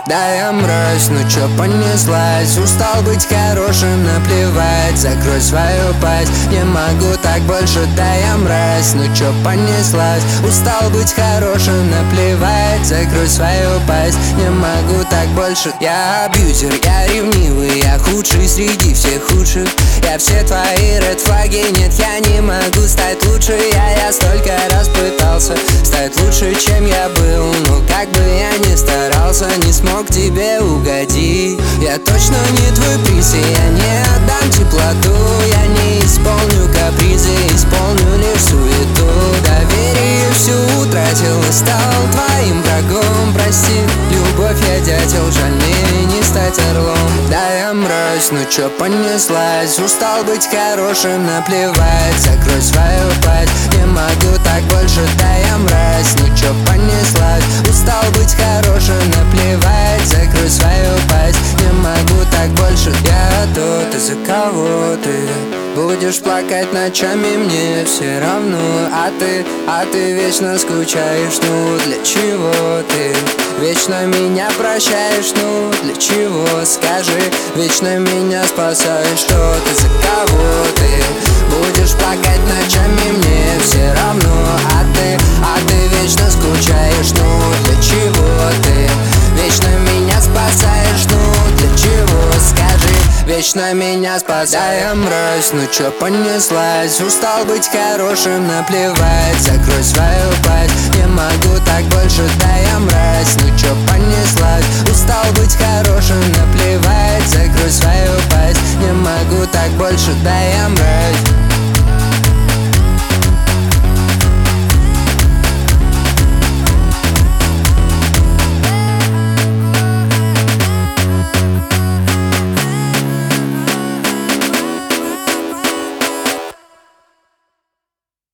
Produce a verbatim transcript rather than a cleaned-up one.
Да я мразь, ну чё понеслась? Устал быть хорошим, наплевать, закрой свою пасть. Не могу так больше, да я мразь, ну чё понеслась? Устал быть хорошим, наплевать, закрой свою пасть. Не могу так больше. Я абьюзер, я ревнивый, я худший среди всех худших. Я все твои ред флаги, нет, я не могу стать лучше. Я, я столько раз пытался стать лучше, чем я был, но как бы я ни старался, не смог тебе угодить. Я точно не твой приз, и я не отдам теплоту. Я не исполню капризы, исполню лишь суету. Доверие всю утратил и стал твоим врагом. Прости, любовь, я дятел, жаль мне не стать орлом. Да я мразь, ну чё понеслась? Устал быть хорошим, наплевать, закрой свою пасть. Не могу так больше, да я мразь, ну чё понеслась? Устал быть хорошим, наплевать, закрой свою пасть. Не могу так больше. Я тот, из-за кого ты будешь плакать ночами, мне все равно. А ты, а ты вечно скучаешь, ну для чего ты вечно меня прощаешь, ну для чего, скажи. Вечно меня спасаешь, тот, из-за кого ты будешь плакать ночами, мне все равно. А ты, а ты вечно скучаешь, ну для чего ты вечно меня спасаешь, ну для чего, скажи. Вечно меня спасаешь. Да я мразь, ну чё понеслась? Устал быть хорошим, наплевать, закрой свою пасть. Не могу так больше, да я мразь,